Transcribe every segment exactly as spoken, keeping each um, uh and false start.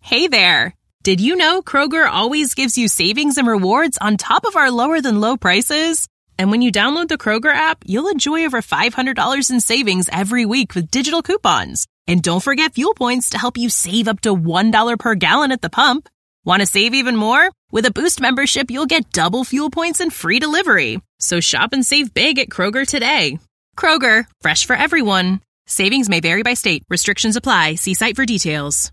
Hey there! Did you know Kroger always gives you savings and rewards on top of our lower-than-low prices? And when you download the Kroger app, you'll enjoy over five hundred dollars in savings every week with digital coupons. And don't forget fuel points to help you save up to one dollar per gallon at the pump. Want to save even more? With a Boost membership, you'll get double fuel points and free delivery. So shop and save big at Kroger today. Kroger, fresh for everyone. Savings may vary by state. Restrictions apply. See site for details.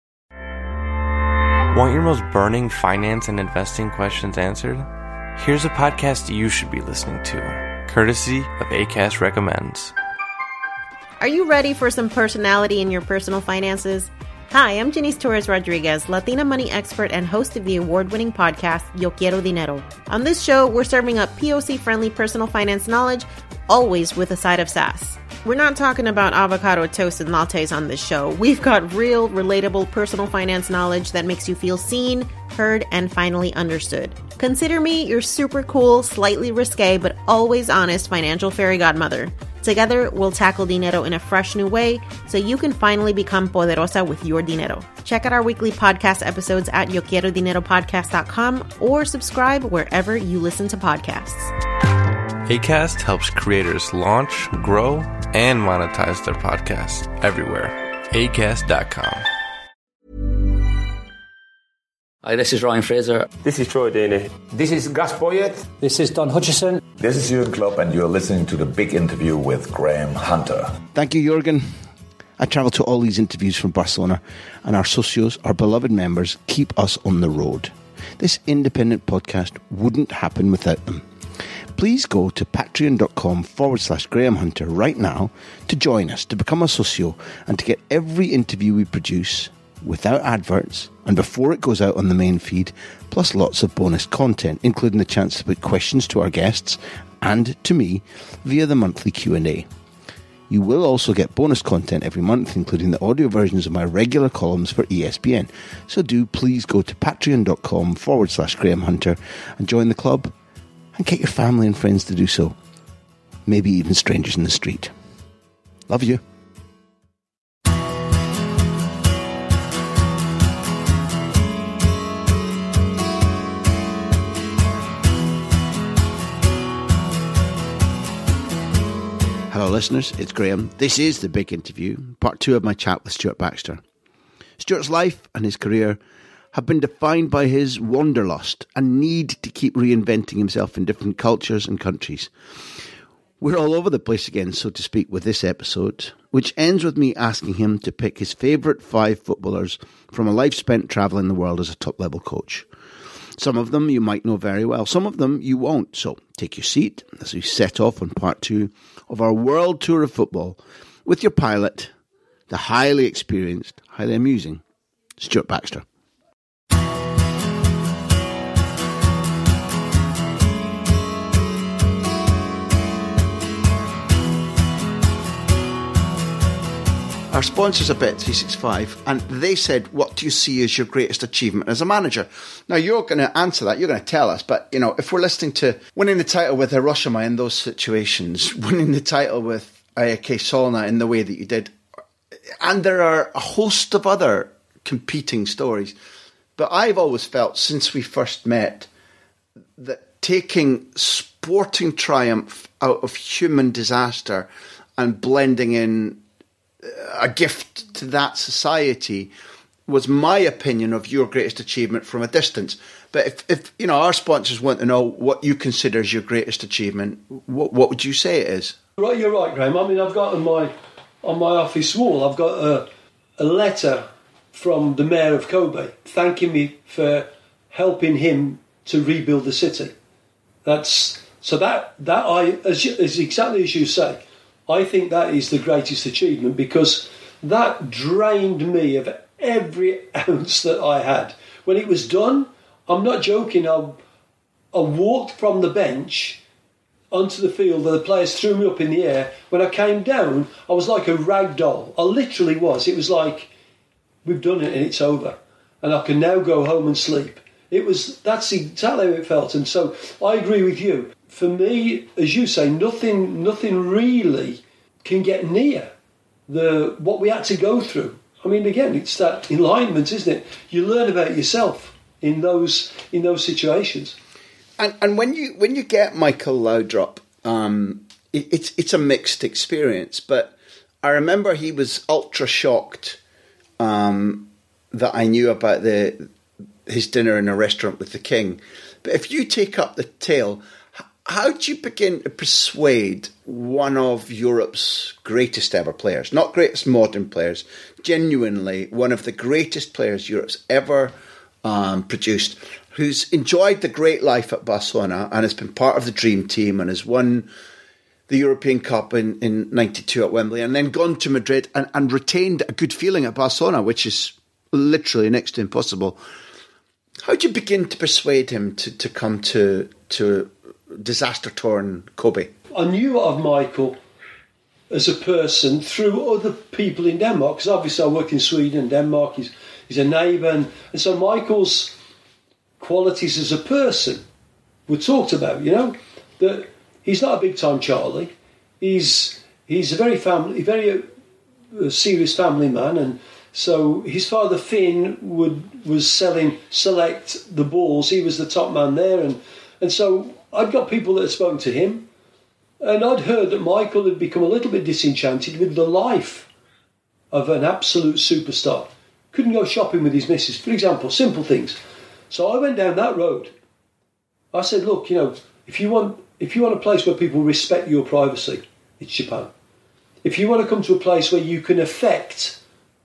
Want your most burning finance and investing questions answered? Here's a podcast you should be listening to, courtesy of Acast Recommends. Are you ready for some personality in your personal finances? Hi, I'm Janice Torres-Rodriguez, Latina money expert and host of the award-winning podcast, Yo Quiero Dinero. On this show, we're serving up P O C-friendly personal finance knowledge, always with a side of sass. We're not talking about avocado toast and lattes on this show. We've got real, relatable personal finance knowledge that makes you feel seen, heard, and finally understood. Consider me your super cool, slightly risque, but always honest financial fairy godmother. Together, we'll tackle dinero in a fresh new way so you can finally become poderosa with your dinero. Check out our weekly podcast episodes at yo quiero dinero podcast dot com or subscribe wherever you listen to podcasts. Acast helps creators launch, grow, and monetize their podcasts everywhere. acast dot com. Hi, this is Ryan Fraser. This is Troy Daly. This is Gus Poyet. This is Don Hutchison. This is Jürgen Klopp, and you're listening to The Big Interview with Graham Hunter. Thank you, Jürgen. I travel to all these interviews from Barcelona, and our socios, our beloved members, keep us on the road. This independent podcast wouldn't happen without them. Please go to patreon.com forward slash Graham Hunter right now to join us, to become a socio, and to get every interview we produce without adverts and before it goes out on the main feed, plus lots of bonus content, including the chance to put questions to our guests and to me via the monthly Q and A. You will also get bonus content every month, including the audio versions of my regular columns for E S P N. So do please go to patreon.com forward slash Graham Hunter and join the club, and get your family and friends to do so. Maybe even strangers in the street. Love you. Hello listeners, it's Graham. This is The Big Interview, part two of my chat with Stuart Baxter. Stuart's life and his career have been defined by his wanderlust and need to keep reinventing himself in different cultures and countries. We're all over the place again, so to speak, with this episode, which ends with me asking him to pick his favourite five footballers from a life spent travelling the world as a top-level coach. Some of them you might know very well, some of them you won't, so take your seat as we set off on part two of our world tour of football with your pilot, the highly experienced, highly amusing Stuart Baxter. Our sponsors are Bet three sixty-five, and they said, what do you see as your greatest achievement as a manager? Now, you're going to answer that, you're going to tell us, but, you know, if we're listening to winning the title with Hiroshima in those situations, winning the title with A E K Solna in the way that you did, and there are a host of other competing stories, but I've always felt, since we first met, that taking sporting triumph out of human disaster and blending in a gift to that society was my opinion of your greatest achievement from a distance. But if, if you know, our sponsors want to know what you consider as your greatest achievement, what, what would you say it is? Right, you're right, Graham. I mean, I've got on my on my office wall, I've got a, a letter from the mayor of Kobe thanking me for helping him to rebuild the city. That's so that that I as, as exactly as you say. I think that is the greatest achievement because that drained me of every ounce that I had. When it was done, I'm not joking, I, I walked from the bench onto the field and the players threw me up in the air. When I came down, I was like a rag doll. I literally was. It was like, we've done it and it's over. And I can now go home and sleep. It was, that's exactly how it felt. And so I agree with you. For me, as you say, nothing nothing really can get near the what we had to go through I mean, again, it's that alignment, isn't it? You learn about yourself in those in those situations. And and when you when you get Michael Laudrup, um, it, it's it's a mixed experience. But I remember he was ultra shocked um, that I knew about the his dinner in a restaurant with the King. But if you take up the tale, how do you begin to persuade one of Europe's greatest ever players, not greatest modern players, genuinely one of the greatest players Europe's ever um, produced, who's enjoyed the great life at Barcelona and has been part of the dream team and has won the European Cup in, in ninety-two at Wembley and then gone to Madrid and, and retained a good feeling at Barcelona, which is literally next to impossible. How do you begin to persuade him to, to come to to disaster-torn Kobe? I knew of Michael as a person through other people in Denmark, because obviously I worked in Sweden and Denmark. He's, he's a neighbour, and, and so Michael's qualities as a person were talked about, you know, that he's not a big-time Charlie. He's he's a very family, very uh, serious family man, and so his father Finn would was selling Select the balls. He was the top man there, and and so I'd got people that had spoken to him, and I'd heard that Michael had become a little bit disenchanted with the life of an absolute superstar. Couldn't go shopping with his missus, for example, simple things. So I went down that road. I said, look, you know, if you want if you want a place where people respect your privacy, it's Japan. If you want to come to a place where you can affect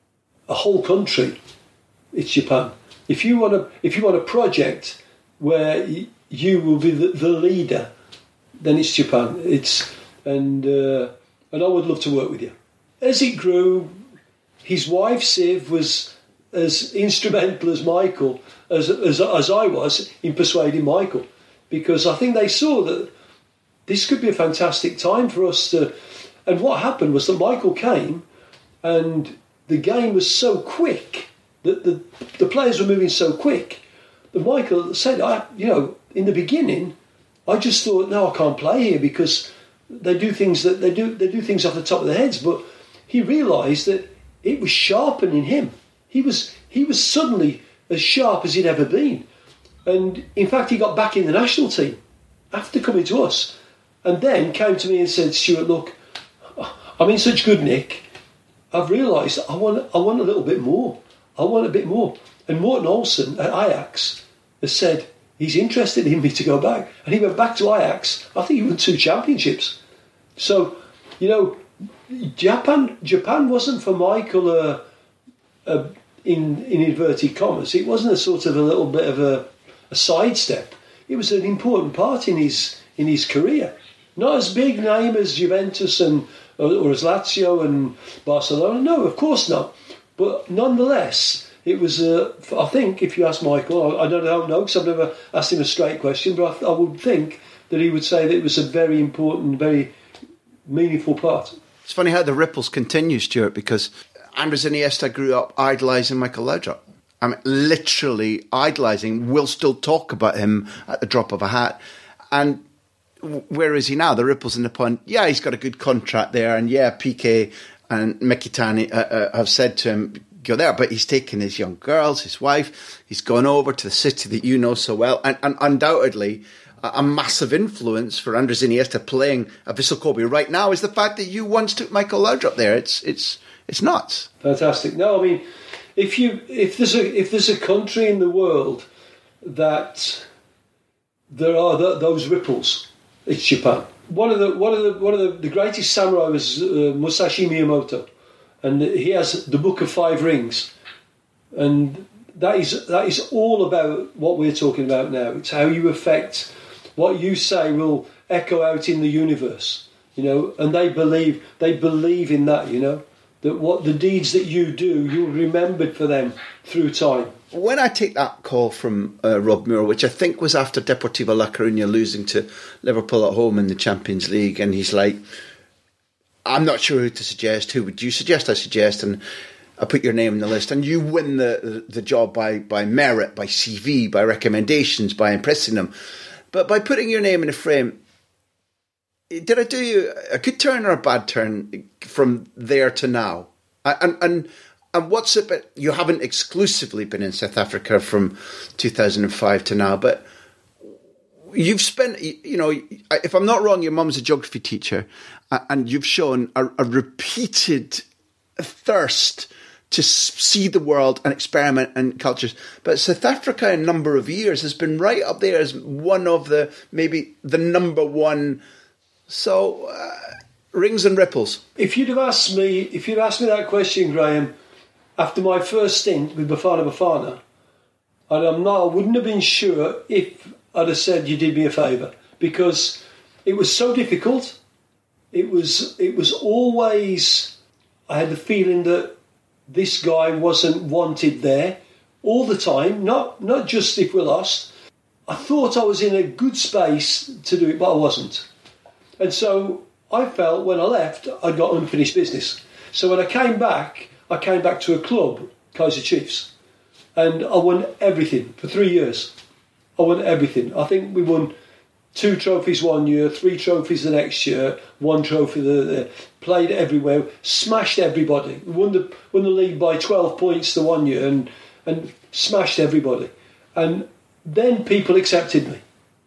a whole country, it's Japan. If you want a if you want a project where y- you will be the, the leader, then it's Japan. It's and uh, and I would love to work with you. As it grew, his wife Siv was as instrumental as Michael as as as I was in persuading Michael, because I think they saw that this could be a fantastic time for us to. And what happened was that Michael came, and the game was so quick that the the players were moving so quick that Michael said, I you know. In the beginning, I just thought, no, I can't play here because they do things that they do. They do things off the top of their heads. But he realised that it was sharpening him. He was he was suddenly as sharp as he'd ever been, and in fact, he got back in the national team after coming to us, and then came to me and said, Stuart, look, I'm in such good nick. I've realised I want I want a little bit more. I want a bit more. And Morten Olsen at Ajax has said he's interested in me to go back. And he went back to Ajax. I think he won two championships. So, you know, Japan Japan wasn't for Michael a, a, in, in inverted commas. It wasn't a sort of a little bit of a, a sidestep. It was an important part in his in his career. Not as big name as Juventus and or, or as Lazio and Barcelona. No, of course not. But nonetheless, it was, uh, I think, if you ask Michael, I, I don't know because I've never asked him a straight question, but I, I would think that he would say that it was a very important, very meaningful part. It's funny how the ripples continue, Stuart, because Andres Iniesta grew up idolising Michael Laudrup. I mean, literally idolising. We'll still talk about him at the drop of a hat. And where is he now? The ripples in the pond. Yeah, he's got a good contract there, and yeah, Piqué and Mkhitaryan uh, uh, have said to him, go there, but he's taken his young girls, his wife, he's gone over to the city that you know so well, and, and undoubtedly a, a massive influence for Andres Iniesta playing at Vissel Kobe right now is the fact that you once took Michael Laudrup there. It's it's it's nuts. Fantastic. No, I mean, if you if there's a if there's a country in the world that there are the, those ripples, it's Japan. One of the one of the one of the, the greatest samurai was uh, Musashi Miyamoto. And he has the Book of Five Rings, and that is that is all about what we're talking about now. It's how you affect what you say will echo out in the universe, you know. And they believe they believe in that, you know, that what the deeds that you do, you're remembered for them through time. When I take that call from uh, Rob Moore, which I think was after Deportivo La Coruña losing to Liverpool at home in the Champions League, and he's like, I'm not sure who to suggest. Who would you suggest? I suggest, and I put your name on the list, and you win the the job by by merit, by C V, by recommendations, by impressing them. But by putting your name in the frame, did I do you a good turn or a bad turn from there to now? And and And what's it? But you haven't exclusively been in South Africa from two thousand five to now, but you've spent, you know, if I'm not wrong, your mum's a geography teacher, and you've shown a, a repeated thirst to see the world and experiment and cultures. But South Africa, in a number of years, has been right up there as one of the, maybe the number one. So, uh, rings and ripples. If you'd have asked me, if you'd asked me that question, Graham, after my first stint with Bafana Bafana, and I'm not, I wouldn't have been sure if I'd have said you did me a favour, because it was so difficult. It was, it was always, I had the feeling that this guy wasn't wanted there all the time, not not just if we lost. I thought I was in a good space to do it, but I wasn't. And so I felt when I left, I got unfinished business. So when I came back, I came back to a club, Kaiser Chiefs, and I won everything for three years. I won everything. I think we won two trophies one year, three trophies the next year, one trophy the, the played everywhere, smashed everybody. We won the won the league by twelve points the one year and and smashed everybody. And then people accepted me.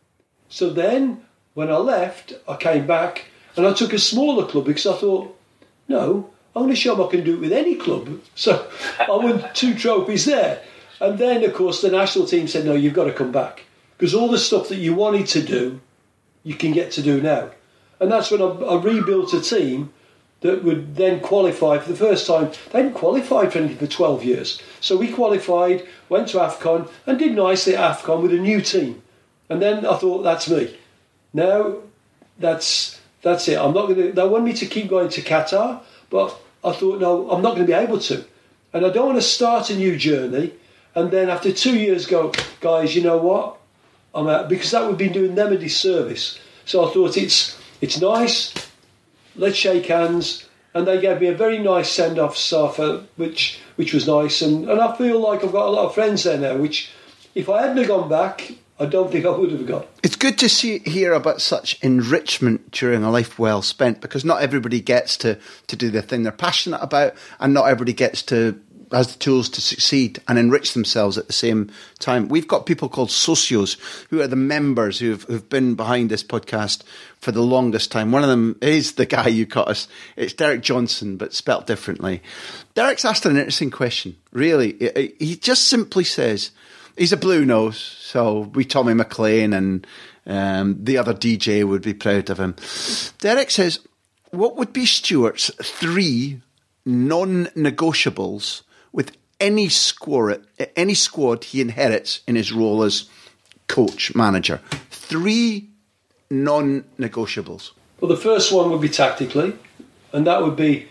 So then when I left, I came back and I took a smaller club because I thought, no, I'm going to show them I can do it with any club. So I won two trophies there. And then, of course, the national team said, no, you've got to come back. Because all the stuff that you wanted to do, you can get to do now. And that's when I, I rebuilt a team that would then qualify for the first time. They hadn't qualified for anything for twelve years. So we qualified, went to AFCON, and did nicely at AFCON with a new team. And then I thought, that's me. Now, that's that's it. I'm not going to. They want me to keep going to Qatar, but I thought, no, I'm not going to be able to. And I don't want to start a new journey and then after two years go, guys, you know what? I'm out, because that would be doing them a disservice. So I thought it's it's nice. Let's shake hands. And they gave me a very nice send-off, Safa, which which was nice. And, and I feel like I've got a lot of friends there now, which if I hadn't have gone back, I don't think I would have gone. It's good to see hear about such enrichment during a life well spent, because not everybody gets to, to do the thing they're passionate about, and not everybody gets to has the tools to succeed and enrich themselves at the same time. We've got people called socios, who are the members who've, who've been behind this podcast for the longest time. One of them is the guy you caught us. It's Derek Johnson, but spelt differently. Derek's asked an interesting question, really. He just simply says, he's a blue nose, so we Tommy McLean and um, the other D J would be proud of him. Derek says, what would be Stuart's three non-negotiables with any squad, any squad he inherits in his role as coach, manager? Three non-negotiables. Well, the first one would be tactically, and that would be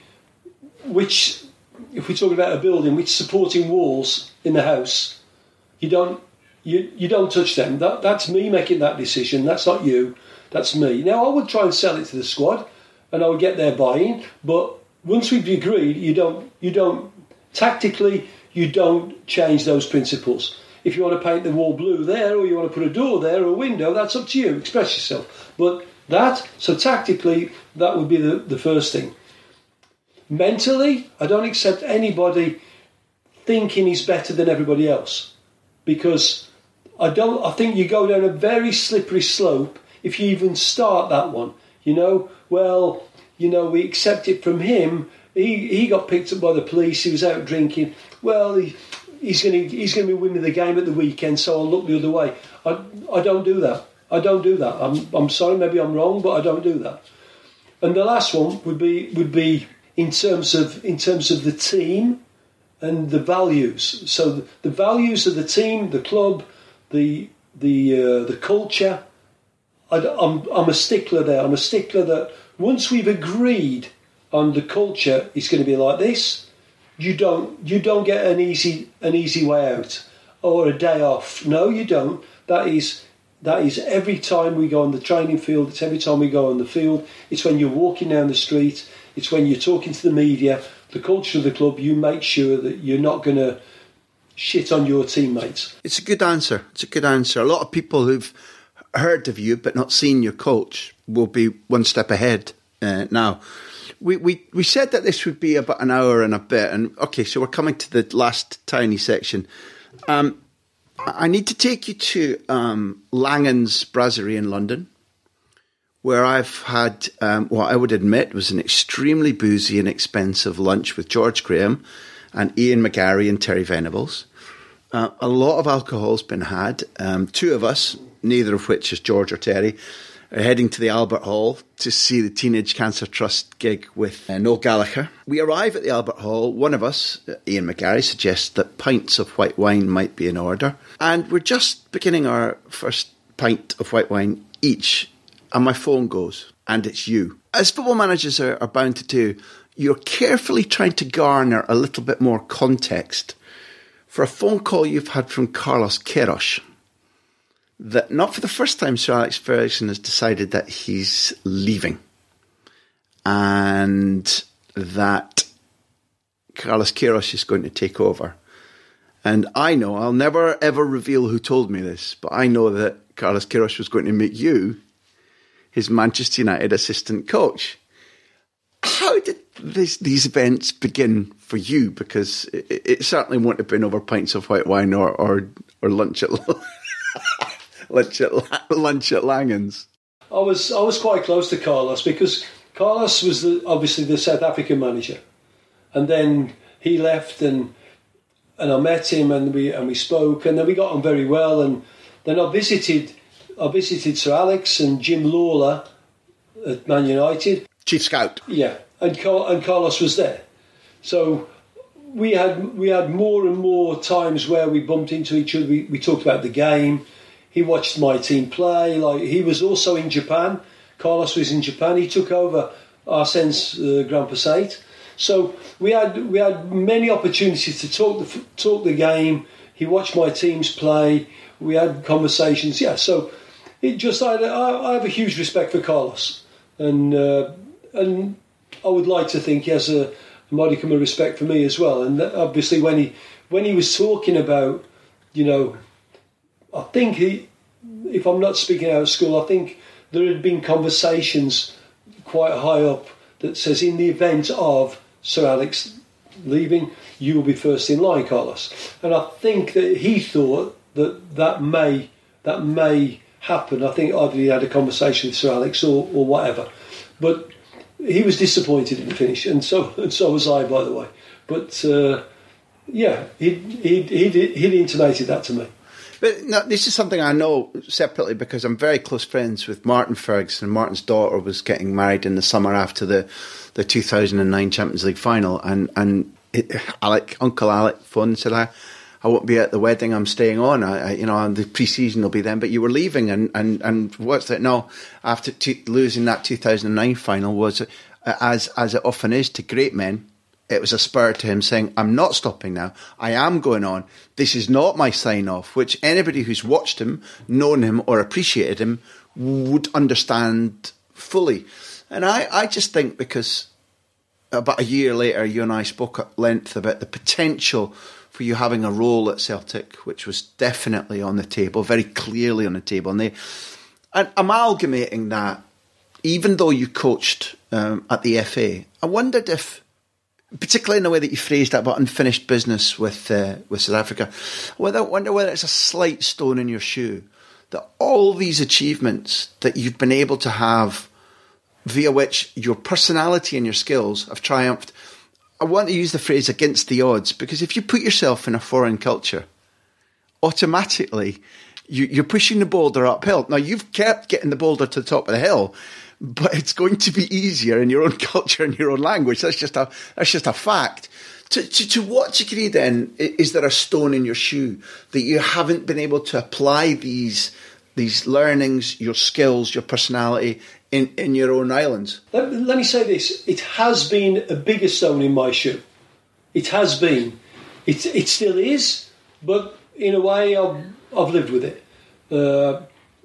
which, if we talk about a building, which supporting walls in the house, you don't you you don't touch them. That that's me making that decision. That's not you. That's me. Now I would try and sell it to the squad, and I would get their buy-in. But once we've agreed, you don't you don't tactically you don't change those principles. If you want to paint the wall blue there, or you want to put a door there or a window, that's up to you. Express yourself. But that, so tactically, that would be the, the first thing. Mentally, I don't accept anybody thinking he's better than everybody else, because I don't. I think you go down a very slippery slope if you even start that one. You know, well, you know, we accept it from him. He he got picked up by the police. He was out drinking. Well, he, he's going to he's going to be winning the game at the weekend, so I'll look the other way. I I don't do that. I don't do that. I'm I'm sorry, maybe I'm wrong, but I don't do that. And the last one would be would be in terms of in terms of the team and the values. So the, the values of the team, the club, the the uh, the culture. I, I'm I'm a stickler there. I'm a stickler that once we've agreed on the culture, it's going to be like this. You don't you don't get an easy an easy way out or a day off. No, you don't. That is that is every time we go on the training field. It's every time we go on the field. It's when you're walking down the street. It's when you're talking to the media. The culture of the club. You make sure that you're not going to shit on your teammates. It's a good answer. It's a good answer. A lot of people who've heard of you but not seen your coach will be one step ahead uh, now. We, we we said that this would be about an hour and a bit, and okay, so we're coming to the last tiny section. Um, I need to take you to um, Langan's Brasserie in London, where I've had um, what I would admit was an extremely boozy and expensive lunch with George Graham and Ian McGarry and Terry Venables. Uh, a lot of alcohol's been had. Um, two of us, neither of which is George or Terry, are heading to the Albert Hall to see the Teenage Cancer Trust gig with uh, Noel Gallagher. We arrive at the Albert Hall. One of us, uh, Ian McGarry, suggests that pints of white wine might be in order. And we're just beginning our first pint of white wine each, and my phone goes, and it's you. As football managers are, are bound to do, you're carefully trying to garner a little bit more context for a phone call you've had from Carlos Queiroz. That not for the first time Sir Alex Ferguson has decided that he's leaving. And that Carlos Queiroz is going to take over. And I know, I'll never ever reveal who told me this, but I know that Carlos Queiroz was going to make you his Manchester United assistant coach. How did this, these events begin for you? Because it, it certainly won't have been over pints of white wine or or, or lunch at lunch at lunch at Langan's. I was I was quite close to Carlos because Carlos was the, obviously the South African manager, and then he left, and and I met him, and we and we spoke, and then we got on very well, and then I visited I visited Sir Alex and Jim Lawler at Man United. Chief Scout. Yeah, and Car- and Carlos was there, so we had we had more and more times where we bumped into each other. We, we talked about the game. He watched my team play. Like he was also in Japan. Carlos was in Japan. He took over Arsene's uh, Grand Passate. So we had we had many opportunities to talk the talk the game. He watched my teams play. We had conversations. Yeah, so it just I, I have a huge respect for Carlos, and uh, and I would like to think he has a, a modicum of respect for me as well. And obviously, when he when he was talking about, you know, I think he, if I'm not speaking out of school, I think there had been conversations quite high up that says in the event of Sir Alex leaving, you will be first in line, Carlos. And I think that he thought that that may that may happen. I think either he had a conversation with Sir Alex or, or whatever. But he was disappointed in the finish, and so and so was I, by the way. But uh, yeah, he he he he'd intimated that to me. But no, this is something I know separately because I'm very close friends with Martin Ferguson. Martin's daughter was getting married in the summer after the, the two thousand nine Champions League final, and and it, Alec, Uncle Alec phoned and said, I, I won't be at the wedding, I'm staying on. I, I you know, the pre-season will be then, but you were leaving, and, and, and what's that? No, after t- losing that two thousand nine final was, uh, as as it often is to great men, it was a spur to him saying, I'm not stopping now. I am going on. This is not my sign-off, which anybody who's watched him, known him or appreciated him would understand fully. And I, I just think because about a year later, you and I spoke at length about the potential for you having a role at Celtic, which was definitely on the table, very clearly on the table. And they, and amalgamating that, even though you coached um, at the F A, I wondered if, particularly in the way that you phrased that about unfinished business with uh, with South Africa, whether, I wonder whether it's a slight stone in your shoe that all these achievements that you've been able to have, via which your personality and your skills have triumphed. I want to use the phrase against the odds, because if you put yourself in a foreign culture, automatically you, you're pushing the boulder uphill. Now, you've kept getting the boulder to the top of the hill, but it's going to be easier in your own culture and your own language. That's just a that's just a fact. To, to, to what degree, then, is there a stone in your shoe that you haven't been able to apply these these learnings, your skills, your personality in, in your own islands? Let, let me say this. It has been a bigger stone in my shoe. It has been. It, it still is, but in a way I've, I've lived with it. Uh,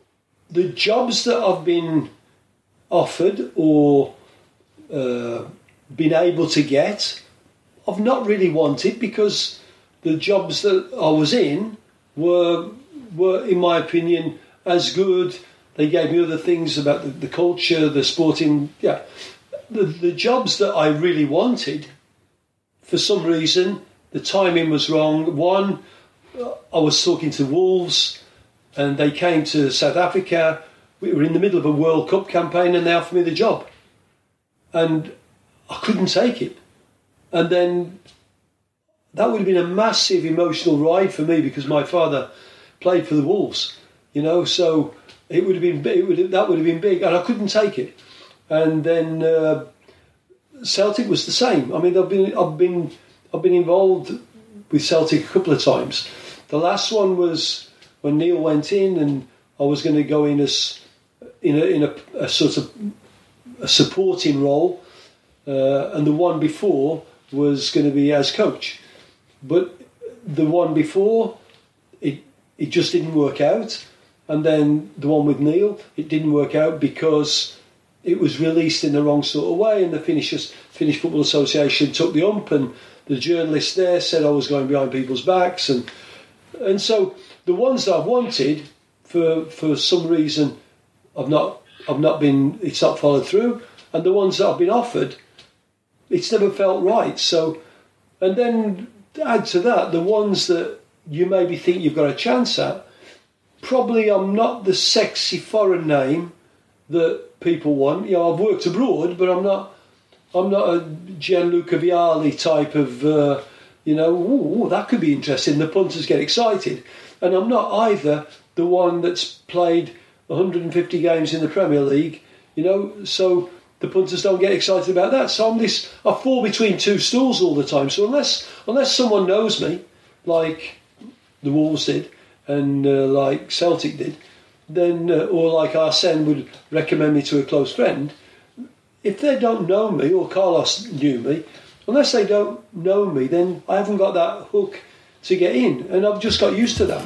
the jobs that I've been offered or uh, been able to get, I've not really wanted, because the jobs that I was in were, were in my opinion, as good. They gave me other things about the, the culture, the sporting, yeah. the, the jobs that I really wanted, for some reason, the timing was wrong. One, I was talking to Wolves, and they came to South Africa. We were in the middle of a World Cup campaign, and they offered me the job. And I couldn't take it. And then that would have been a massive emotional ride for me, because my father played for the Wolves, you know, so it would have been it would have, that would have been big, and I couldn't take it. And then uh, Celtic was the same. I mean, I've been I've been I've been involved with Celtic a couple of times. The last one was when Neil went in, and I was going to go in as in a in a, a sort of a supporting role, uh, and the one before was going to be as coach. But the one before, it it just didn't work out. And then the one with Neil, it didn't work out because it was released in the wrong sort of way, and the Finnish, Finnish Football Association took the ump, and the journalist there said I was going behind people's backs. And and so the ones that I've wanted, for for some reason, I've not I've not been, it's not followed through. And the ones that I've been offered, it's never felt right. So, and then add to that, the ones that you maybe think you've got a chance at, probably I'm not the sexy foreign name that people want. You know, I've worked abroad, but I'm not I'm not a Gianluca Vialli type of, uh, you know, ooh, that could be interesting. The punters get excited. And I'm not either the one that's played one hundred fifty games in the Premier League, you know, so the punters don't get excited about that. So I'm this, I fall between two stools all the time. So unless unless someone knows me, like the Wolves did, and uh, like Celtic did, then uh, or like Arsene would recommend me to a close friend, if they don't know me, or Carlos knew me, unless they don't know me, then I haven't got that hook to get in, and I've just got used to that.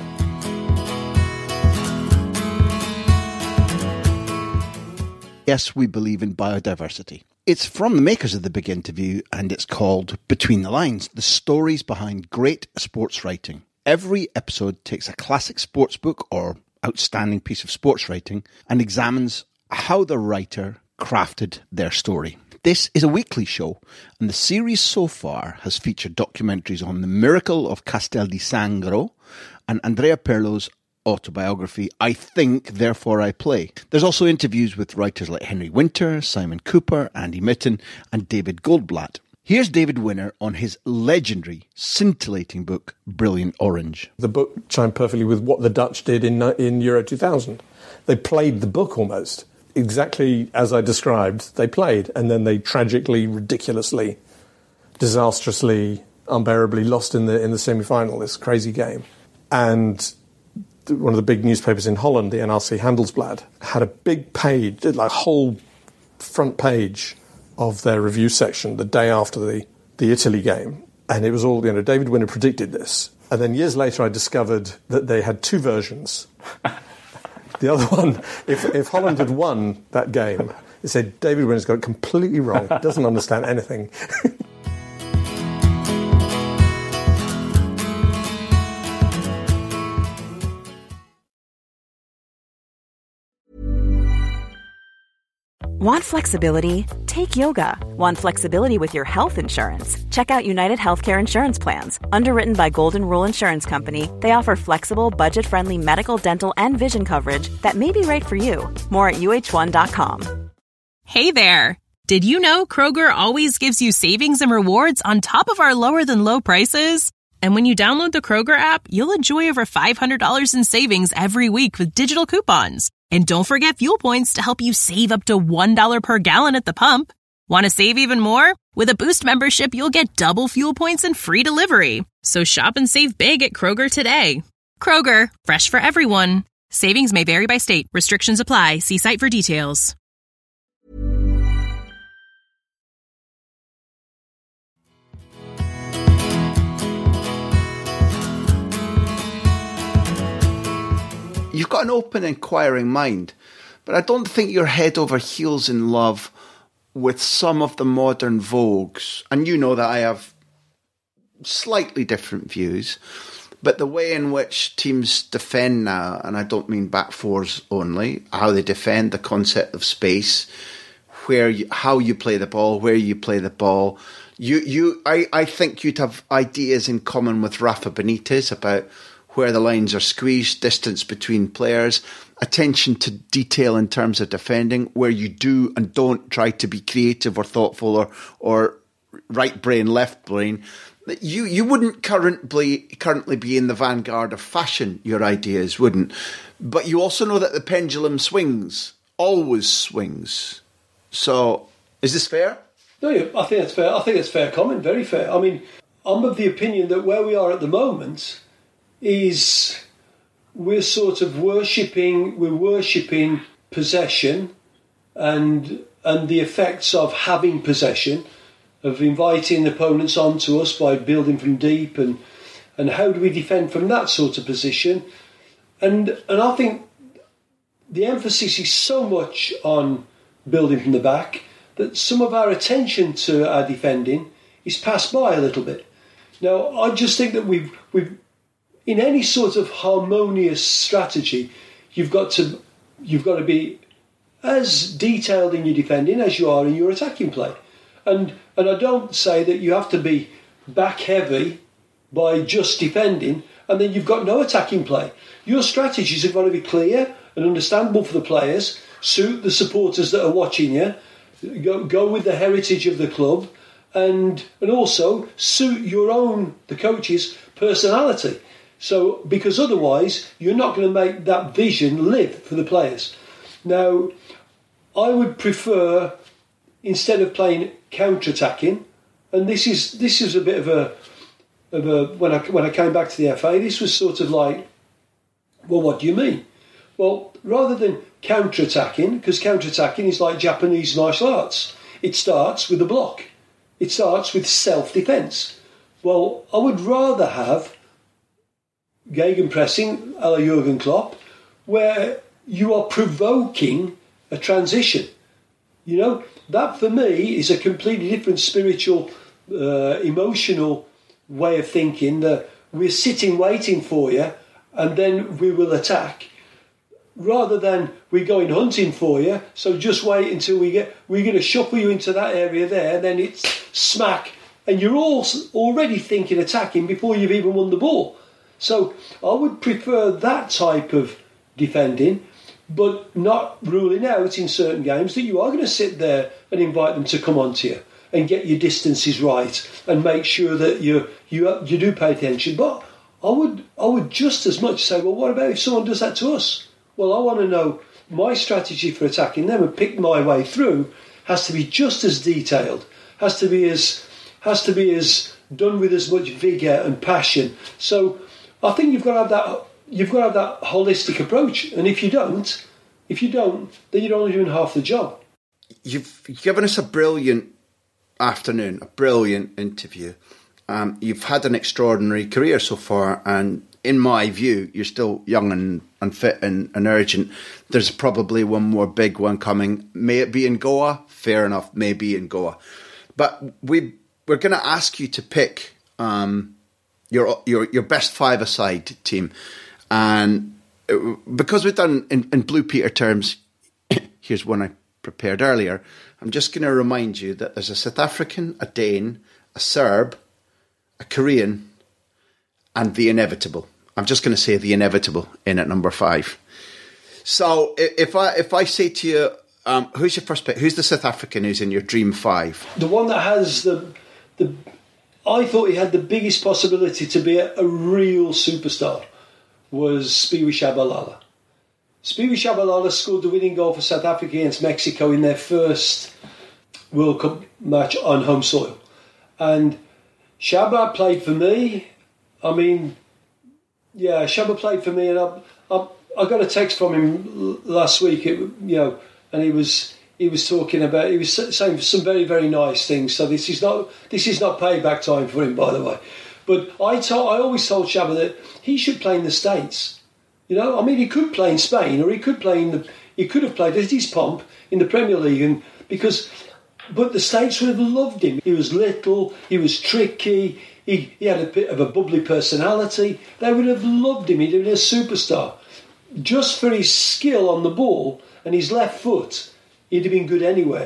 Yes, we believe in biodiversity. It's from the makers of the big interview, and it's called Between the Lines, the stories behind great sports writing. Every episode takes a classic sports book or outstanding piece of sports writing and examines how the writer crafted their story. This is a weekly show, and the series so far has featured documentaries on the miracle of Castel di Sangro and Andrea Pirlo's autobiography, I Think, Therefore I Play. There's also interviews with writers like Henry Winter, Simon Cooper, Andy Mitten, and David Goldblatt. Here's David Winner on his legendary, scintillating book, Brilliant Orange. The book chimed perfectly with what the Dutch did in in Euro two thousand. They played the book almost. Exactly as I described, they played, and then they tragically, ridiculously, disastrously, unbearably lost in the in the semi-final, this crazy game. And one of the big newspapers in Holland, the N R C Handelsblad, had a big page, like a whole front page of their review section the day after the, the Italy game. And it was all, you know, David Winner predicted this. And then years later I discovered that they had two versions. The other one, if, if Holland had won that game, it said David Winner's got it completely wrong, doesn't understand anything. Want flexibility? Take yoga. Want flexibility with your health insurance? Check out United Healthcare Insurance Plans. Underwritten by Golden Rule Insurance Company, they offer flexible, budget-friendly medical, dental, and vision coverage that may be right for you. More at U H one dot com. Hey there! Did you know Kroger always gives you savings and rewards on top of our lower-than-low prices? And when you download the Kroger app, you'll enjoy over five hundred dollars in savings every week with digital coupons. And don't forget fuel points to help you save up to one dollar per gallon at the pump. Want to save even more? With a Boost membership, you'll get double fuel points and free delivery. So shop and save big at Kroger today. Kroger, fresh for everyone. Savings may vary by state. Restrictions apply. See site for details. You've got an open, inquiring mind, but I don't think you're head over heels in love with some of the modern vogues. And you know that I have slightly different views, but the way in which teams defend now, and I don't mean back fours only, how they defend the concept of space, where you, how you play the ball, where you play the ball. You, you, I, I think you'd have ideas in common with Rafa Benitez about where the lines are squeezed, distance between players, attention to detail in terms of defending, where you do and don't try to be creative or thoughtful or, or right brain, left brain. You, you wouldn't currently, currently be in the vanguard of fashion, your ideas wouldn't. But you also know that the pendulum swings, always swings. So, is this fair? No, I think that's fair. I think it's fair comment, very fair. I mean, I'm of the opinion that where we are at the moment is we're sort of worshipping, we're worshipping possession and and the effects of having possession, of inviting opponents onto us by building from deep, and and how do we defend from that sort of position? And and I think the emphasis is so much on building from the back that some of our attention to our defending is passed by a little bit. Now, I just think that we've we've in any sort of harmonious strategy, you've got to you've got to be as detailed in your defending as you are in your attacking play. And and I don't say that you have to be back heavy by just defending and then you've got no attacking play. Your strategies have got to be clear and understandable for the players, suit the supporters that are watching you, go, go with the heritage of the club, and and also suit your own, the coach's personality. So, because otherwise you're not going to make that vision live for the players. Now, I would prefer, instead of playing counter-attacking, and this is this is a bit of a of a when I when I came back to the F A, this was sort of like, well, what do you mean? Well, rather than counter-attacking, because counter-attacking is like Japanese martial arts. It starts with a block. It starts with self-defence. Well, I would rather have gegenpressing, a la Jurgen Klopp, where you are provoking a transition. You know, that for me is a completely different spiritual, uh, emotional way of thinking, that we're sitting waiting for you and then we will attack, rather than we're going hunting for you, so just wait until we get, we're going to shuffle you into that area there, and then it's smack, and you're all already thinking attacking before you've even won the ball. So I would prefer that type of defending, but not ruling out in certain games that you are going to sit there and invite them to come onto you and get your distances right and make sure that you you you do pay attention. But I would I would just as much say, well, what about if someone does that to us? Well, I want to know my strategy for attacking them and pick my way through has to be just as detailed, has to be as has to be as done with as much vigour and passion. So I think you've got to have that you've got to have that holistic approach. And if you don't, if you don't, then you're only doing half the job. You've given us a brilliant afternoon, a brilliant interview. Um, you've had an extraordinary career so far, and in my view, you're still young and, and fit and, and urgent. There's probably one more big one coming. May it be in Goa? Fair enough, may be in Goa. But we, we're going to ask you to pick um, your, your your best five-a-side team. And because we've done, in, in Blue Peter terms, here's one I prepared earlier. I'm just going to remind you that there's a South African, a Dane, a Serb, a Korean, and the inevitable. I'm just going to say the inevitable in at number five. So if I if I say to you, um, who's your first pick? Who's the South African who's in your dream five? The one that has the the I thought he had the biggest possibility to be a, a real superstar was Spiwi Tshabalala. Spiwi Tshabalala scored the winning goal for South Africa against Mexico in their first World Cup match on home soil. And Shaba played for me. I mean, yeah, Shaba played for me, and I, I, I got a text from him last week. It, you know, and he was he was talking about he was saying some very very nice things. So this is not this is not payback time for him, by the way. But I told I always told Shaba that he should play in the States. You know, I mean, he could play in Spain, or he could play in the he could have played at his pomp in the Premier League, and because. But the States would have loved him. He was little, he was tricky, he, he had a bit of a bubbly personality. They would have loved him. He'd have been a superstar. Just for his skill on the ball and his left foot, he'd have been good anywhere.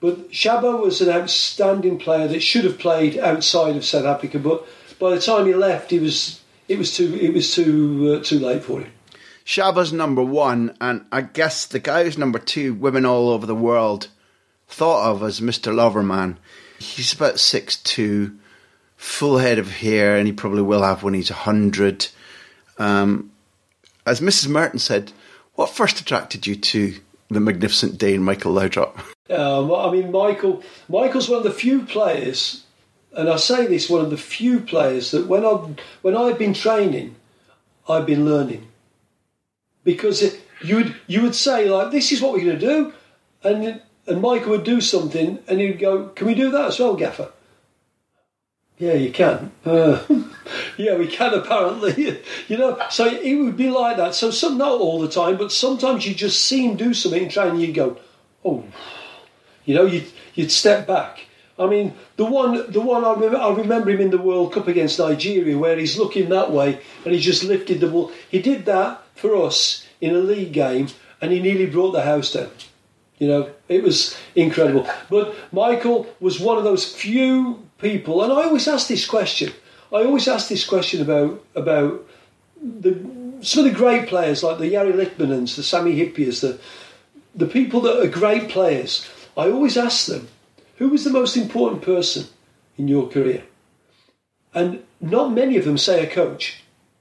But Shabo was an outstanding player that should have played outside of South Africa, but by the time he left, he was it was too it was too uh, too late for him. Shaba's number one, and I guess the guy who's number two, women all over the world thought of as Mister Loverman. He's about six two, full head of hair, and he probably will have when he's one hundred. Um, as Missus Merton said, what first attracted you to the magnificent Dane, Michael Laudrup? Um, I mean, Michael. Michael's one of the few players, and I say this, one of the few players that when I when I've been training, I've been learning. Because it, you would you would say, like, this is what we're going to do, and and Michael would do something, and he'd go, "Can we do that as well, Gaffer?" Yeah, you can. Uh, yeah, we can apparently. You know, so it would be like that. So some, not all the time, but sometimes you just see him do something in training, you go, "Oh." You know, you'd, you'd step back. I mean, the one the one I remember, I remember him in the World Cup against Nigeria, where he's looking that way and he just lifted the ball. He did that for us in a league game, and he nearly brought the house down. You know, it was incredible. But Michael was one of those few people, and I always ask this question. I always ask this question about about the some of the great players like the Jari Litmanens, the Sami Hyypiäs, the the people that are great players. I always ask them, who was the most important person in your career? And not many of them say a coach.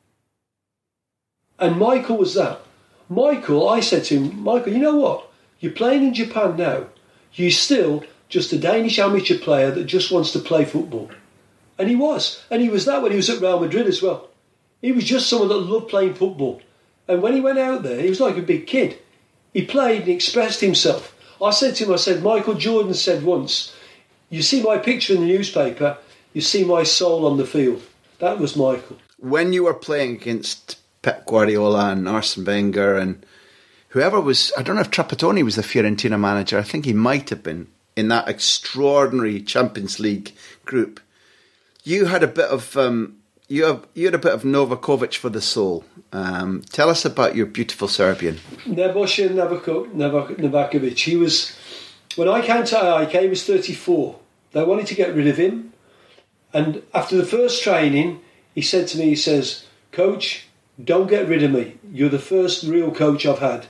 And Michael was that. Michael, I said to him, Michael, you know what? You're playing in Japan now. You're still just a Danish amateur player that just wants to play football. And he was. And he was that when he was at Real Madrid as well. He was just someone that loved playing football. And when he went out there, he was like a big kid. He played and expressed himself. I said to him, I said, Michael Jordan said once, you see my picture in the newspaper, you see my soul on the field. That was Michael. When you were playing against Pep Guardiola and Arsene Wenger and whoever was, I don't know if Trapattoni was the Fiorentina manager, I think he might have been, in that extraordinary Champions League group, you had a bit of um, you have you had a bit of Novakovic for the soul. Um, tell us about your beautiful Serbian. Nebojša Novakovic. He was, when I came to A I K, he was thirty-four. They wanted to get rid of him, and after the first training, he said to me, he says, "Coach, don't get rid of me. You're the first real coach I've had."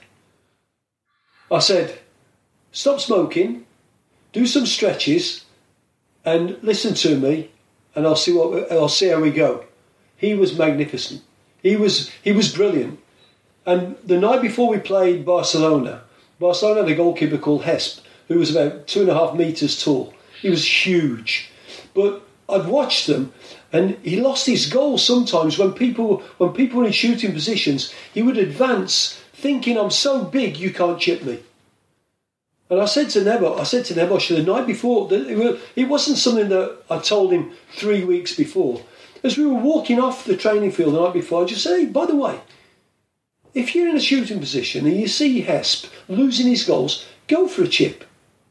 I said, "Stop smoking, do some stretches, and listen to me, and I'll see what I'll see how we go." He was magnificent. He was he was brilliant. And the night before we played Barcelona, Barcelona had a goalkeeper called Hesp, who was about two and a half metres tall. He was huge. But I'd watched them, and he lost his goal sometimes when people when people were in shooting positions. He would advance, thinking, "I'm so big, you can't chip me." And I said to Nebo, I said to Nebojša the night before, that it wasn't something that I told him three weeks before. As we were walking off the training field the night before, I just said, "Hey, by the way, if you're in a shooting position and you see Hesp losing his goals, go for a chip."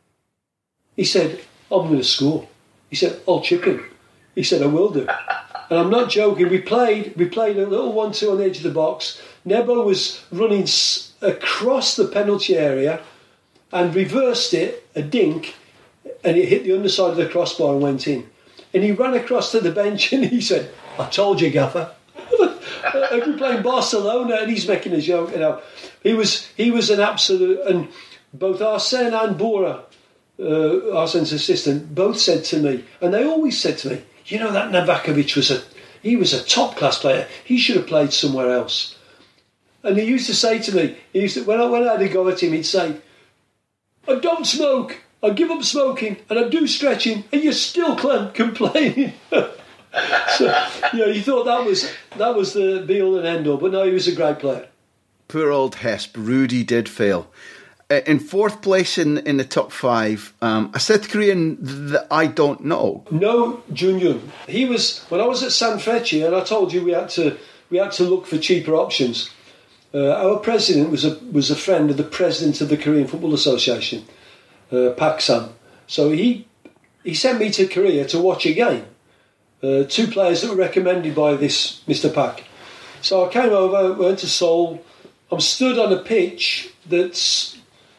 He said, "I'm going to score." He said, "I'll chip him." He said, "I will do." And I'm not joking. We played, we played a little one-two on the edge of the box. Nebo was running across the penalty area and reversed it, a dink, and it hit the underside of the crossbar and went in. And he ran across to the bench and he said, "I told you, Gaffer." We're playing Barcelona and he's making a joke. You know, he was he was an absolute, and both Arsene and Bora, uh, Arsene's assistant, both said to me, and they always said to me, "You know, that Novakovic was a he was a top class player. He should have played somewhere else." And he used to say to me, he used to, when I when I had a go at him, he'd say, "I don't smoke. I give up smoking and I do stretching, and you're still complaining." So, yeah, he thought that was that was the be all and end all, but no, he was a great player. Poor old Hesp, Rudy did fail. In fourth place in, in the top five, um, a South Korean that I don't know. No, Junyoon. He was when I was at Sanfrecce, and I told you we had to we had to look for cheaper options. Uh, our president was a was a friend of the president of the Korean Football Association, uh, Pak Sam. So he he sent me to Korea to watch a game. Uh, two players that were recommended by this Mister Pak. So I came over, went to Seoul. I'm stood on a pitch that's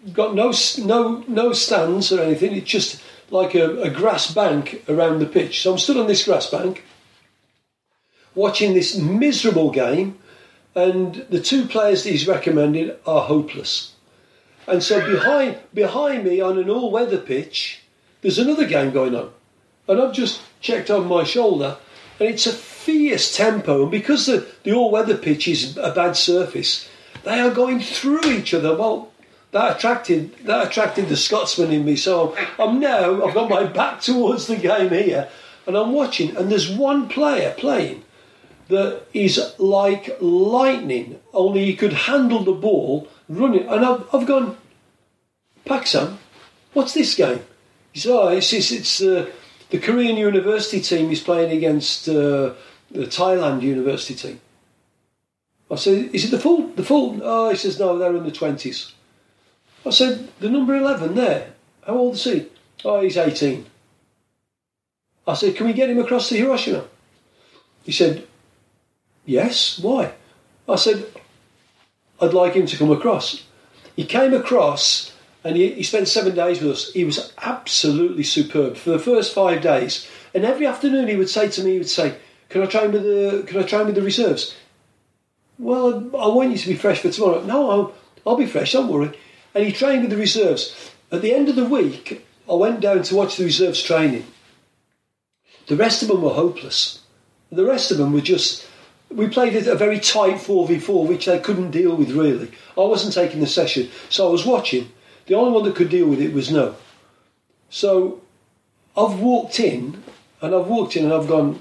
got no no no stands or anything. It's just like a, a grass bank around the pitch. So I'm stood on this grass bank, watching this miserable game, and the two players that he's recommended are hopeless. And so behind behind me on an all-weather pitch, there's another game going on. And I've just checked on my shoulder, and it's a fierce tempo. And because the, the all-weather pitch is a bad surface, they are going through each other. Well, that attracted that attracted the Scotsman in me. So I'm now, I've got my back towards the game here, and I'm watching, and there's one player playing that is like lightning, only he could handle the ball running. And I've, I've gone, Pak-Sam, what's this game? He said, oh, it's, it's, it's uh, the Korean university team is playing against uh, the Thailand university team. I said, is it the full? The full? Oh, he says, no, they're in the twenties. I said, the number eleven there, how old is he? Oh, he's eighteen. I said, can we get him across to Hiroshima? He said, yes, why? I said, I'd like him to come across. He came across and he, he spent seven days with us. He was absolutely superb for the first five days. And every afternoon he would say to me, he would say, can I train with the, can I train with the reserves? Well, I want you to be fresh for tomorrow. No, I'll, I'll be fresh, don't worry. And he trained with the reserves. At the end of the week, I went down to watch the reserves training. The rest of them were hopeless. The rest of them were just... We played a very tight four v four, which they couldn't deal with, really. I wasn't taking the session, so I was watching. The only one that could deal with it was No. So I've walked in, and I've walked in and I've gone,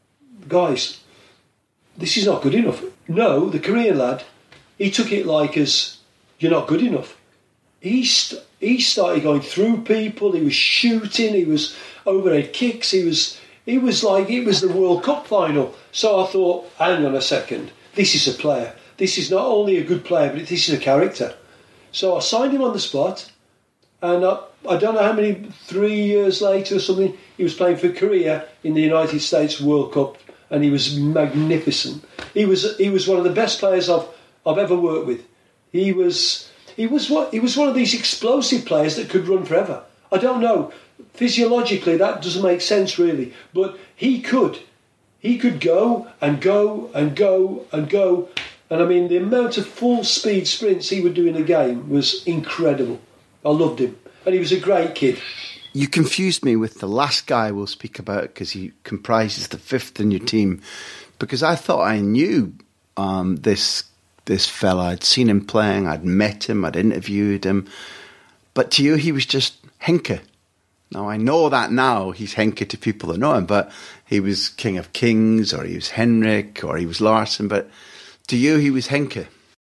guys, this is not good enough. No, the Korean lad, he took it like as, you're not good enough. He, st- he started going through people, he was shooting, he was overhead kicks, he was... It was like it was the World Cup final. So I thought, hang on a second, this is a player. This is not only a good player, but this is a character. So I signed him on the spot, and I, I don't know how many, three years later or something, he was playing for Korea in the United States World Cup, and he was magnificent. He was he was one of the best players I've I've ever worked with. He was he was what he was one of these explosive players that could run forever. I don't know. Physiologically, that doesn't make sense really, but he could. He could go and go and go and go. And I mean, the amount of full-speed sprints he would do in a game was incredible. I loved him. And he was a great kid. You confused me with the last guy we'll speak about because he comprises the fifth in your team. Because I thought I knew um, this, this fella. I'd seen him playing, I'd met him, I'd interviewed him. But to you, he was just Henke. Now, I know that now, he's Henke to people that know him, but he was King of Kings, or he was Henrik, or he was Larsson, but to you, he was Henke.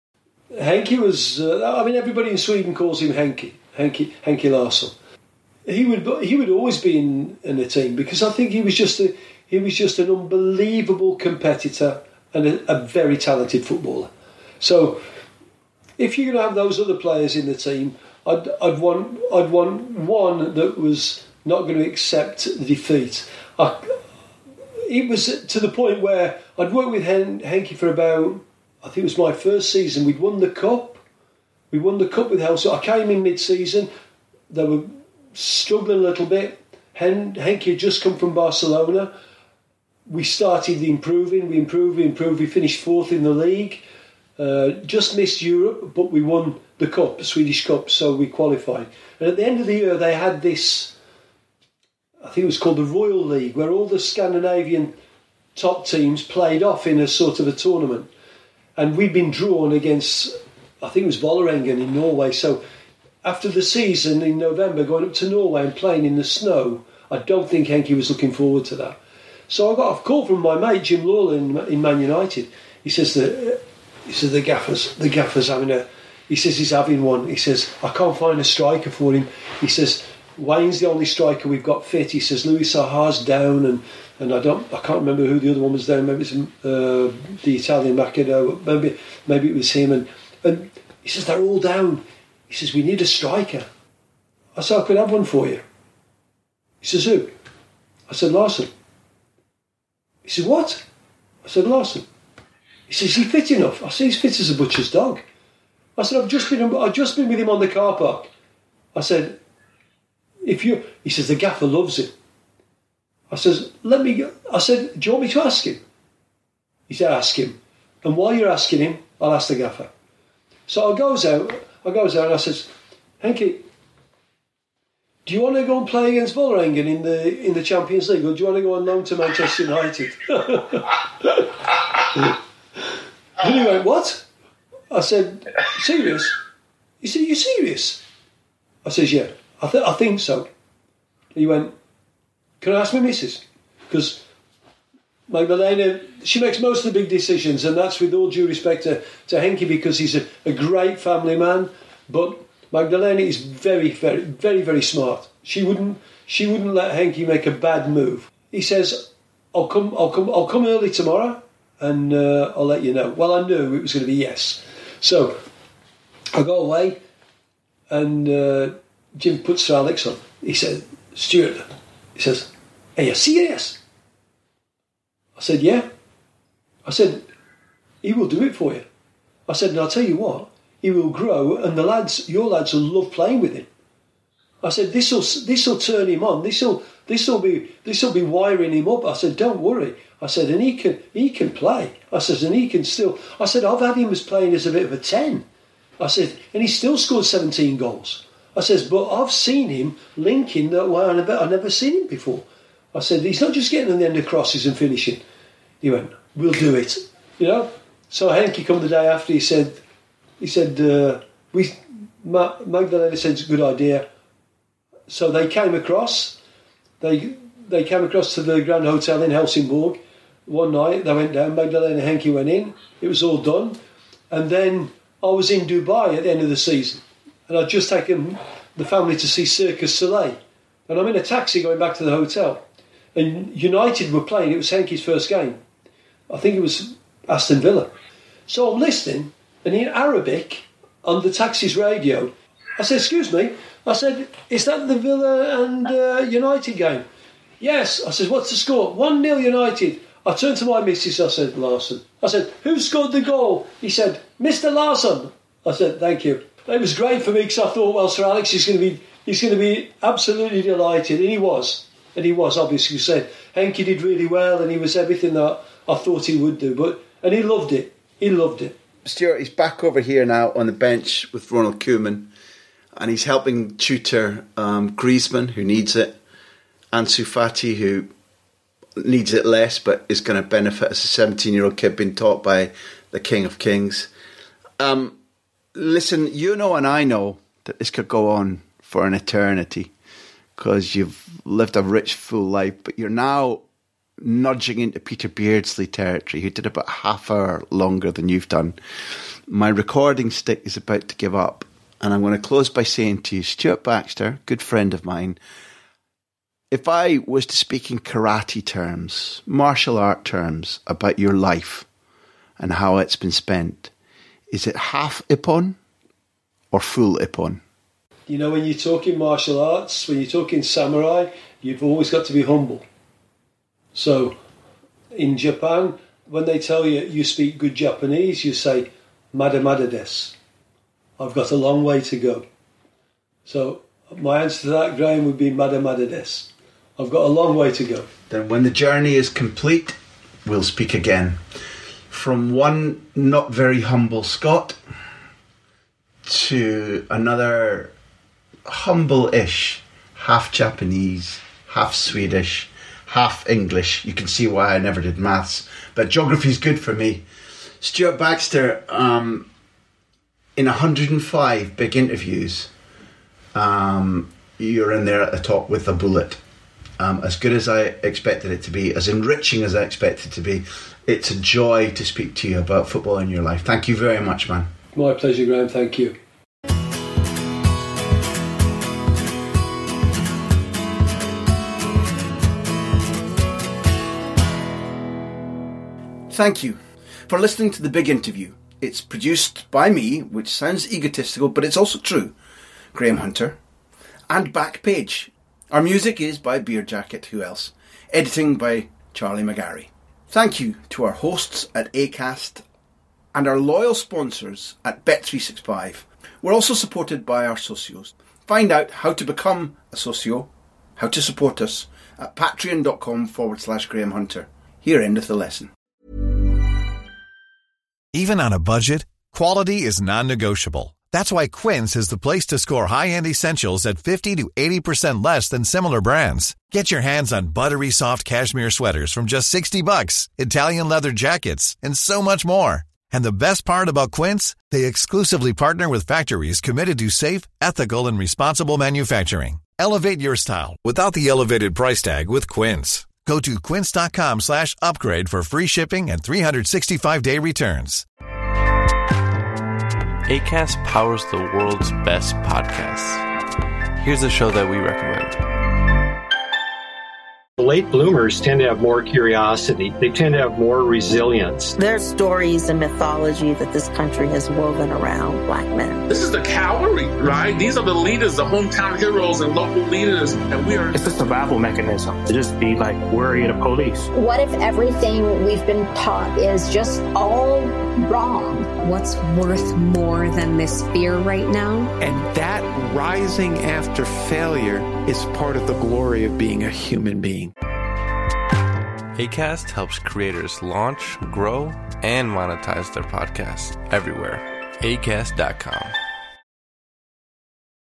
Henke was, uh, I mean, everybody in Sweden calls him Henke, Henke, Henke Larsson. He would he would always be in, in a team, because I think he was just a, he was just an unbelievable competitor and a, a very talented footballer. So, if you're going to have those other players in the team, I'd, I'd want I'd want one that was not going to accept the defeat. I, it was to the point where I'd worked with Hen, Henke for about, I think it was my first season. We'd won the cup. We won the cup with Helsinki. I came in mid-season. They were struggling a little bit. Hen, Henke had just come from Barcelona. We started improving. We improved. We improved. We finished fourth in the league. Uh, just missed Europe, but we won the cup, the Swedish Cup, so we qualified. And at the end of the year, they had this, I think it was called the Royal League, where all the Scandinavian top teams played off in a sort of a tournament. And we'd been drawn against, I think it was Vålerenga in Norway. So after the season in November, going up to Norway and playing in the snow, I don't think Henke was looking forward to that. So I got a call from my mate, Jim Lawler, in, in Man United. He says that... He says the gaffer's the gaffer's having a. He says he's having one. He says I can't find a striker for him. He says Wayne's the only striker we've got fit. He says Louis Saha's down, and, and I don't I can't remember who the other one was down. Maybe it's uh, the Italian Macedo. Maybe maybe it was him. And and he says they're all down. He says we need a striker. I said I could have one for you. He says who? I said Larsson. He said what? I said Larsson. He says, is he fit enough? I said, he's fit as a butcher's dog. I said, I've just been I've just been with him on the car park. I said, if you, he says, the gaffer loves him. I says, let me go. I said, do you want me to ask him? He said, ask him. And while you're asking him, I'll ask the gaffer. So I goes out, I goes out and I says, Henky, do you want to go and play against Vålerenga in the in the Champions League, or do you want to go on loan to Manchester United? And he went, what? I said, serious? He said, you serious? I says, yeah, I, th- I think so. He went, can I ask my missus? Because Magdalena, she makes most of the big decisions, and that's with all due respect to, to Henky, because he's a, a great family man, but Magdalena is very, very, very, very smart. She wouldn't she wouldn't let Henky make a bad move. He says, I'll come I'll come I'll come early tomorrow and uh, I'll let you know. Well, I knew it was going to be yes. So I go away and uh, Jim puts Sir Alex on. He said, Stuart, he says, are you serious? I said, yeah. I said, he will do it for you. I said, and I'll tell you what, he will grow and the lads, your lads will love playing with him. I said, this'll this'll turn him on, this'll this'll be this'll be wiring him up. I said, don't worry. I said, and he can he can play. I said, and he can still I said, I've had him as playing as a bit of a ten. I said, and he still scored seventeen goals. I says, but I've seen him linking that way, and I bet I've never seen him before. I said, he's not just getting on the end of crosses and finishing. He went, we'll do it. You know? So Henky come the day after, he said he said, uh, we Ma- Magdalena said it's a good idea. So they came across, they they came across to the Grand Hotel in Helsingborg one night. They went down, Magdalena and Henky went in, it was all done. And then I was in Dubai at the end of the season, and I'd just taken the family to see Circus Soleil. And I'm in a taxi going back to the hotel. And United were playing, it was Henky's first game. I think it was Aston Villa. So I'm listening, and in Arabic, on the taxi's radio, I said, excuse me, I said, is that the Villa and uh, United game? Yes. I said, what's the score? one nil United. I turned to my missus, I said, Larsson. I said, who scored the goal? He said, Mister Larsson. I said, thank you. It was great for me because I thought, well, Sir Alex is going to be, he's going to be absolutely delighted. And he was. And he was, obviously. He said, Henky did really well and he was everything that I thought he would do. But And he loved it. He loved it. Stuart, he's back over here now on the bench with Ronald Koeman, and he's helping tutor um, Griezmann, who needs it, Ansu Fati, who needs it less but is going to benefit as a seventeen-year-old kid being taught by the King of Kings. Um, listen, you know and I know that this could go on for an eternity because you've lived a rich, full life, but you're now nudging into Peter Beardsley territory, who did about a half hour longer than you've done. My recording stick is about to give up, and I'm going to close by saying to you, Stuart Baxter, good friend of mine, if I was to speak in karate terms, martial art terms, about your life and how it's been spent, is it half Ippon or full Ippon? You know, when you're talking martial arts, when you're talking samurai, you've always got to be humble. So, in Japan, when they tell you you speak good Japanese, you say, Mada mada desu. I've got a long way to go. So, my answer to that, Graham, would be Mada mada desu. I've got a long way to go. Then when the journey is complete, we'll speak again. From one not very humble Scot to another humble-ish, half Japanese, half Swedish, half English. You can see why I never did maths, but geography's good for me. Stuart Baxter, um, in one hundred five big interviews, um, you're in there at the top with a bullet. Um, as good as I expected it to be, as enriching as I expected it to be, it's a joy to speak to you about football in your life. Thank you very much, man. My pleasure, Graham. Thank you. Thank you for listening to The Big Interview. It's produced by me, which sounds egotistical, but it's also true, Graham Hunter, and Backpage. Our music is by Beer Jacket, who else? Editing by Charlie McGarry. Thank you to our hosts at Acast and our loyal sponsors at Bet three sixty-five. We're also supported by our socios. Find out how to become a socio, how to support us, at patreon.com forward slash Graham Hunter. Here endeth the lesson. Even on a budget, quality is non-negotiable. That's why Quince is the place to score high-end essentials at fifty to eighty percent less than similar brands. Get your hands on buttery soft cashmere sweaters from just sixty bucks, Italian leather jackets, and so much more. And the best part about Quince, they exclusively partner with factories committed to safe, ethical, and responsible manufacturing. Elevate your style without the elevated price tag with Quince. Go to quince.com slash upgrade for free shipping and three sixty-five day returns. Acast powers the world's best podcasts. Here's a show that we recommend. Late bloomers tend to have more curiosity. They tend to have more resilience. There's stories and mythology that this country has woven around black men. This is the cavalry, right? These are the leaders, the hometown heroes and local leaders. And we are... It's a survival mechanism to just be like worried of police. What if everything we've been taught is just all wrong? What's worth more than this fear right now? And that rising after failure is part of the glory of being a human being. Acast helps creators launch, grow, and monetize their podcasts everywhere. acast dot com.